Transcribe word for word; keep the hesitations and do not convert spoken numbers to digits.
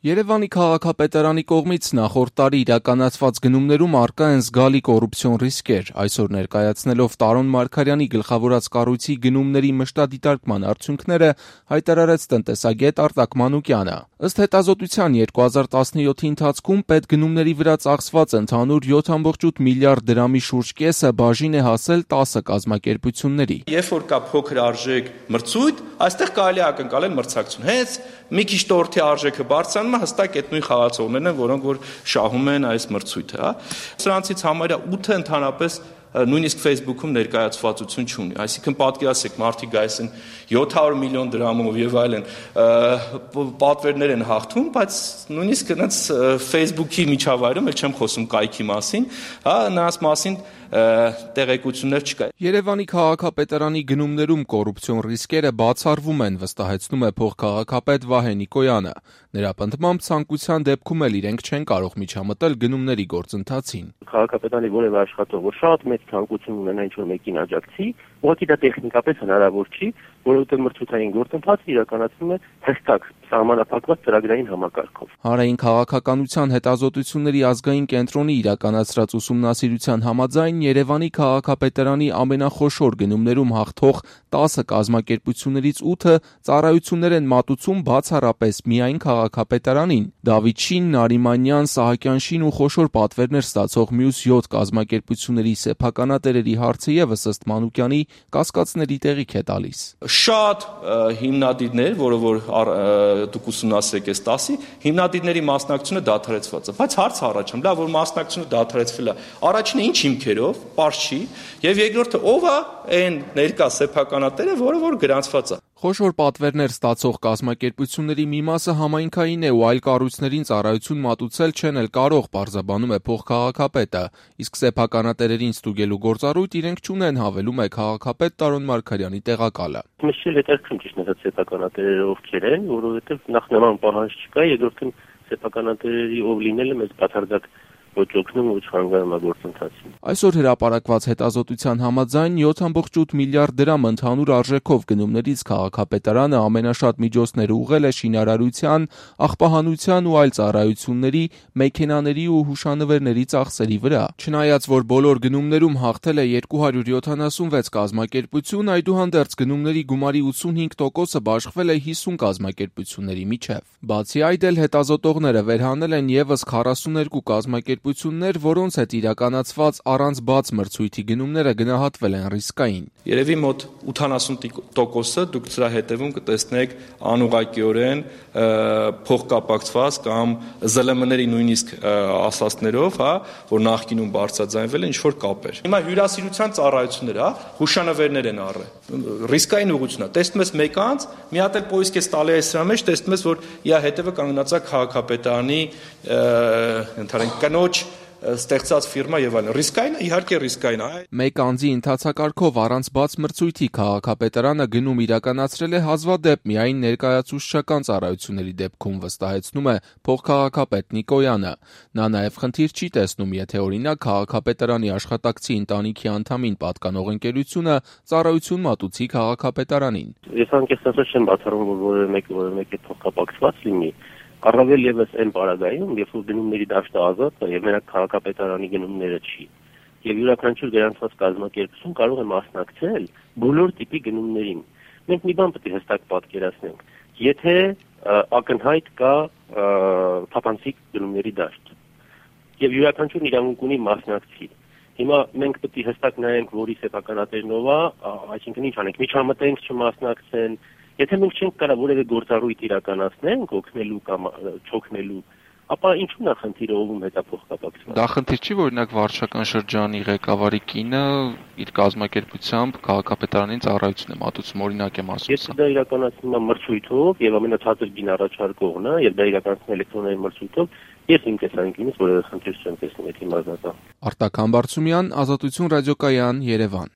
Երևանի քաղաքապետարանի կողմից նախորդ տարի իրականացված գնումներում առկա են զգալի կոռուպցիոն ռիսկեր, այսօր ներկայացնելով Տարոն Մարգարյանի գլխավորած կառույցի գնումների մշտադիտարկման արդյունքները, հայտարարեց տնտեսագետ Արտակ Մանուկյանը։ Ըստ հետազոտության երկու հազար տասնյոթի ընթացքում պետգնումների վրա ծախսված ընդհանուր յոթ կόμμα ութ միլիարդ դրամի շուրջ կեսը բաժին է հասել տասը կազմակերպությունների։ Երբ որ կա փոքր արժեք մրցույթ, այստեղ կարելի է ակնկալել մրցակցություն։ Հենց մի քիչ տորթի արժեքը բարձրանում է, հստակ այդ նույն խաղացողներն են, որոնք որ շահում են այս մրցույթը, հա։ Սրանցից համարյա ութը ընդհանրապես նույնիսկ Facebook-ում ներկայացվածություն չունի, այսինքն պատկերացրեք, մարդիկ գայս են յոթ հարյուր միլիոն դրամով եւ այլն պատվերներ են հաղթում, բայց նույնիսկ այնց Facebook-ի միջավայրում էլ չեմ խոսում կայքի մասին, հա, նրանց մասին տեղեկություններ չկա։ Երևանի քաղաքապետարանի գնումներում կոռուպցիոն ռիսկերը բացառվում են, վստահեցնում է փոխքաղաքապետ Վահե Նիկոյանը։ Նրա պնդմամբ ցանկության դեպքում էլ իրենք չեն կարող միջամտել գնումների գործընթացին։ Քաղաքապետարանի որևէ աշխատող շատ մեծ ցանկություն ունենա ինչ-որ մեկին աջակցի, ուղղակի դա տեխնիկապես հնարավոր չի, որովհետև մրցութային գործընթացը իրականացվում է հստակ սահմանափակված ծրագրային համակարգով։ Հանրային քաղաքականության հետազոտությունների ազգային կենտրոնի իրականացրած ուսումնասիրության համաձայն Երևանի քաղաքապետարանի ամենախոշոր գնումներում հաղթող տասը կազմակերպություններից ութը ծառայություններ են մատուցում բացառապես միայն քաղաքապետարանին։ Դավիթ Շին, Նարիմանյան, Սահակյան-Շին ու խոշոր պատվերներ ստացող մյուս յոթ կազմակերպությունների սեփականատերերի հարցը ևս ըստ Մանուկյանի կասկածների տեղիք է տալիս։ Շատ հիմնադիրներ, որը որ դուք ուսումնասիրեք այս տասի, հիմնադիրների մասնակցությունը դադարեցված է, բայց հարցը առաջանում, լավ որ մասնակցությունը դադարեցվել է, առաջինը ինչ հիմքերով, պարզ չի, եւ երկրորդը ով է այն ներկա սեփականատերը, որը որ գրանցված է։ Խոշոր պատվերներ ստացող կազմակերպությունների մի մասը համայնքային է ու այլ կառույցներին ծառայություն մատուցել չեն էլ կարող, պարզաբանում է փոխքաղաքապետը, իսկ սեփականատերերին ստուգելու գործառույթ իրենք չունեն, հավելում է քաղաքապետ Տարոն Մարգարյանի տեղակալը։ Մեզ չի հետաքրքրում ճիշտ ասած սեփականատերերը ովքեր են, որովհետև նախ նման պահանջ չկա, երկրորդն սեփականատերերի ով լինելը մեզ բացարձակ ոչ օգնում ու չհանգարում է գործընթացին։ Այսօր հրապարակված հետազոտության համաձայն յոթ կόμμα ութ միլիարդ դրամ ընդհանուր արժեքով գնումներից քաղաքապետարանը ամենաշատ միջոցները ուղղել է շինարարության, աղբահանության ու այլ ծառայությունների, մեքենաների ու հուշանվերների ծախսերի վրա։ Չնայած որ բոլոր գնումներում հաղթել է երկու հարյուր յոթանասունվեց կազմակերպություն, այդուհանդերձ գնումների գումարի ութսունհինգ տոկոսը բաշխվել է հիսուն կազմակերպությունների միջև։ Բացի այդ էլ հետազոտողները վերհանել են ևս քառասուներկու կազմակերպություններ, որոնց հետ իրականացված առանց բաց մրցույթի գնումները գնահատվել են ռիսկային։ Երևի մոտ ութանասուն տոկոսը դուք դրա հետևում կտեսնեք անուղղակիորեն փոխկապակցված կամ զլ էմ-ների նույնիսկ ասածներով, հա, որ նախկինում բարձրաձայնվել են ինչ-որ կապեր։ Հիմա հյուրասիրության ծառայություններ, հա, հուշանվերներ են առել։ Ռիսկային ուղղություն է։ Տեսնում ես մեկ անց, մի հատ էլ պոյսկ ես տալի այս սրա մեջ, տեսնում ես, որ իր հետևը կանգնած է քաղաքապետարանի ընդհանրեն կնոջ ստեղծած ֆիրմա եւ այլն։ Ռիսկային է, իհարկե ռիսկային է։ Մեկ անձի ընթացակարգով առանց բաց մրցույթի քաղաքապետարանը գնում իրականացրել է հազվադեպ միայն ներկայացուցչական ծառայությունների դեպքում, վստահեցնում է փոխքաղաքապետ Նիկոյանը։ Նա նաեւ խնդիր չի տեսնում, եթե օրինակ քաղաքապետարանի աշխատակցի ընտանիքի անդամին պատկանող ընկերությունը ծառայություն մատուցի քաղաքապետարանին։ Ես անկեղծ չեմ բացառում, որ որևէ մեկը որևէ մեկը փոխկապակցված լինի։ Առավել ևս այն պարագայում, երբ որ գնումների դաշտը ազատ է եւ մենակ քաղաքապետարանի գնումները չի։ Եվ յուրաքանչյուր գրանցված կազմակերպություն կարող է մասնակցել բոլոր տիպի գնումներին։ Մենք մի բան պետք է հստակ պատկերացնենք։ Եթե ակնհայտ կա թափանցիկ գնումների դաշտ եւ յուրաքանչյուրն իրավունք ունի մասնակցի։ Հիմա մենք պետք է հստակ նայենք, որի սեփականատերն ով է, այսինքն ինչ անենք, միջամտենք չմասնակցեն։ Եթե մենք չենք կարող որևէ գործառույթ իրականացնենք, օգնելու կամ չօգնելու, ապա ինչու՞ նա խնդիրը ովում հետափոխկապակցված։ Դա խնդիր չի, որ օրինակ վարչական շրջանի ղեկավարի կինը իր կազմակերպությամբ քաղաքապետարանին ծառայություն է մատուցում, օրինակ եմ ասում։ Եթե դա իրականացնում է մրցույթով եւ ամենացածր գին առաջարկողն է, եւ դա իրականացնում էլեկտրոնային մրցույթով, ես իմ տեսանկյունից որևէ խնդիր չեմ տեսնում այդ իմաստով։ Արտակ Համբարձումյան, Ազատություն ռադիոկայան, Երևան։